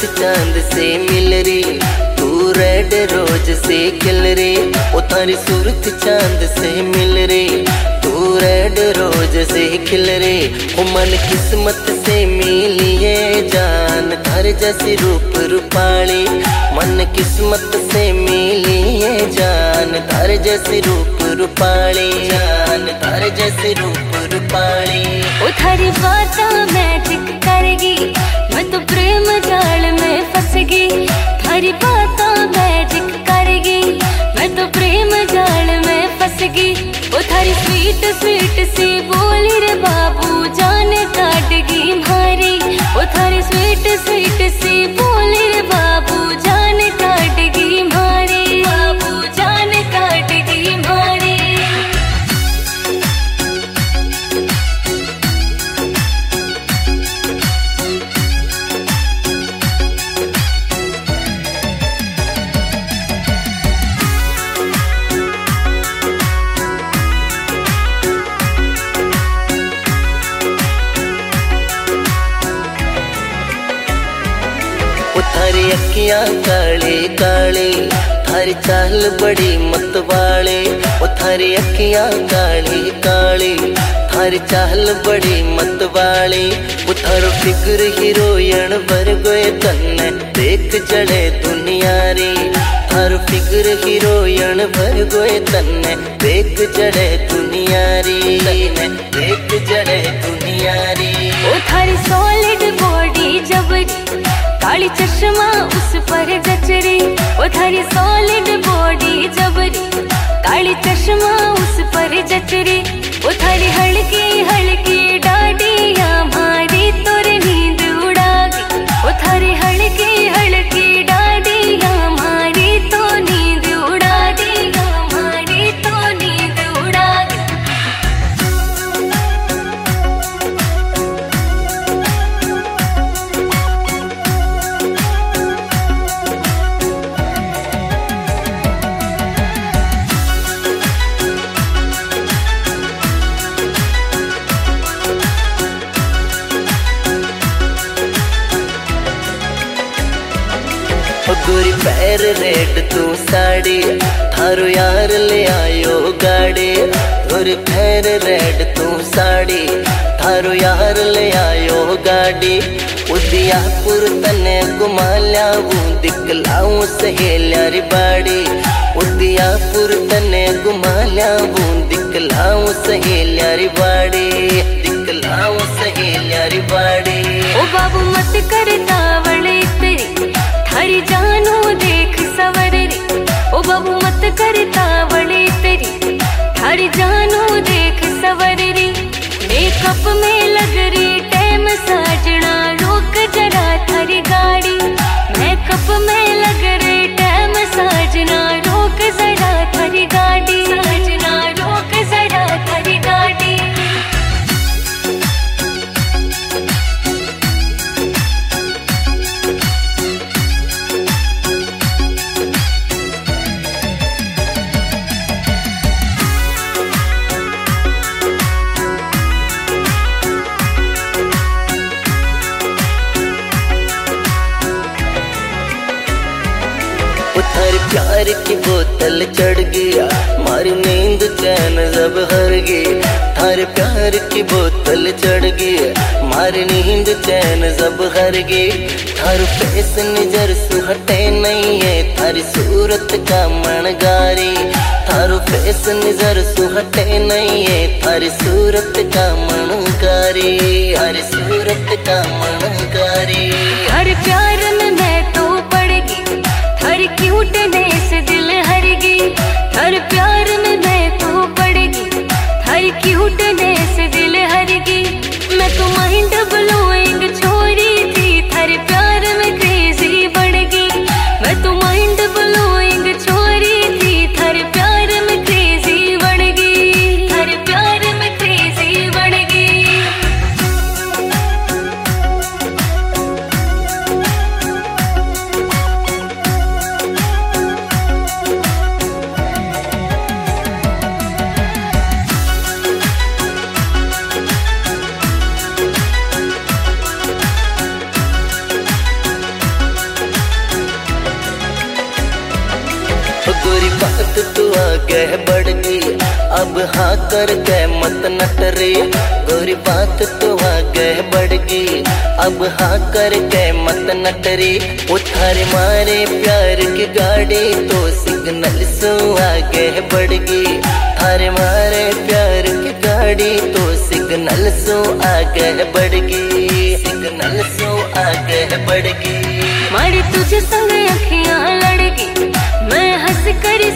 चांद से मिल रे, तू रेड रोज से खिल रे। ओ थारी सूरत चांद से मिल रे, तू रेड रोज से खिल रे। ओ मन किस्मत से मिली है जान, थारे जैसी रूप रूपाली। मन किस्मत से मिली है जान, थारे जैसी रूप रूपाली। जान थारे जैसी रूप रूपाली। ओ थारी बातें मैजिक करेगी, मैं तो प्रेम जाल में फंस गई। थारी बातें मैजिक करेगी, मैं तो प्रेम जाल में फंस गई। ओ थारी स्वीट स्वीट सी बोली रे बाबू जान काटेगी मारी। ओ थारी स्वीट स्वीट सी बोली रे बाबू जान काटेगी मारी। बाबू जान काटेगी मारी। थारी अखियां काले काले, थारी चाल बड़ी मतवाले। ओ थारी अखियां काली काली, थारी चाल बड़ी मतवाले। ओ थारो फिक्र हीरोइन भर गए तन्ने, देख जड़े दुनिया रे। थारो फिक्र हीरोइन भर गए तन्ने, देख जड़े दुनिया रे। देख जड़े दुनिया रे। ओ थारी सॉलिड बॉडी जबरी, काली चश्मा उस पर जचरी। ओ थारी सॉलिड बॉडी जबरी, काली चश्मा उस पर जचरी। ओ थारी हल्की हल्की डाडिया मारी तोर नींद उड़ा गई। ओ थारी हल्की हल्की डाडिया मारी तो नींद उड़ा दी। मारी तो नींद उड़ा गई। गोरी पैर रेड तू साड़ी, थारो यार ले आयो गाड़ी। गोरी पैर रेड तू साड़ी, थारो यार ले आयो गाड़ी। उदियापुर तने घुमा ल्याऊं, दिखलाऊं सहेलिया री बाड़ी। उदियापुर तने घुमा ल्याऊं, दिखलाऊं सहेलिया री बाड़ी। दिखलाऊं सहेलिया री बाड़ी। ओ बाबू मत कर तावड़े तेरी, थारी जानू देख सवर रे। ओ बाबू मत कर तावड़े तेरी, थारी जानू देख सवर रे। मेकअप में लग रही टाइम साजना, रोक जरा थारी गाड़ी। मेकअप में लग रही टाइम साजना, रोक जरा थारी गाड़ी। साजना रोक जरा थारी गाड़ी। थारी प्यार की बोतल चढ़ गया, मारी नींद चैन जब हर गई। थारे प्यार की बोतल चढ़ गया, मारी नींद चैन जब हर गई। थारू फेस नजर सुहटे नहीं है, थारी सूरत का मनगारी। थारू फेस नजर सुहटे नहीं है, थारी सूरत का मनगारी। थारी सूरत का मनगारी। हर प्यार में मैं तो पड़ गई, थारी क्यूटनेस दिल हर गई। हर प्यार में मैं तो पड़ गई, थारी क्यूटनेस दिल हर गई। मैं तो माइंड ब्लोइंग छोरी थी, थारे प्यार में क्रेजी बढ़ गई। मैं तो माइंड ब्लोइंग छोरी थी, थारे प्यार में क्रेजी बढ़ गई। थारे प्यार में क्रेजी बढ़ गई। आगे बढ़ गई, अब हाँ कर के मत नटरे। गोरी बात तो आगे बढ़ गई, अब हाँ कर के मत नटरे। उठार मारे प्यार की गाड़ी तो सिग्नल सो आगे बढ़ गई। थारे मारे प्यार की गाड़ी तो सिग्नल सो आगे बढ़ गई, सिग्नल सो आगे बढ़ गई। मारी तुझे संग अखियां लड़गी, मैं हंस कर